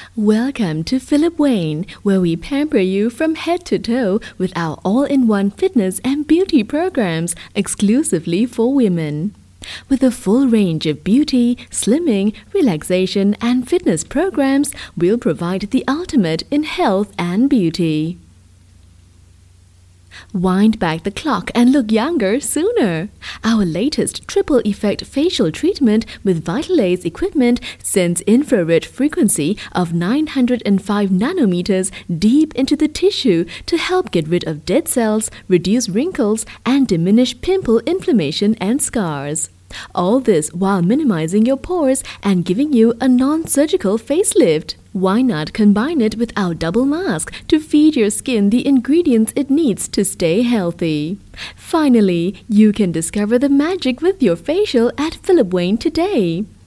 Welcome to Philip Wayne, where we pamper you from head to toe with our all-in-one fitness and beauty programs exclusively for women. With a full range of beauty, slimming, relaxation, and fitness programs, we'll provide the ultimate in health and beauty. Wind back the clock and look younger sooner. Our latest triple effect facial treatment with Vitalace equipment sends infrared frequency of 905 nanometers deep into the tissue to help get rid of dead cells, reduce wrinkles, and diminish pimple inflammation and scars. All this while minimizing your pores and giving you a non-surgical facelift. Why not combine it with our double mask to feed your skin the ingredients it needs to stay healthy? Finally, you can discover the magic with your facial at Philip Wayne today.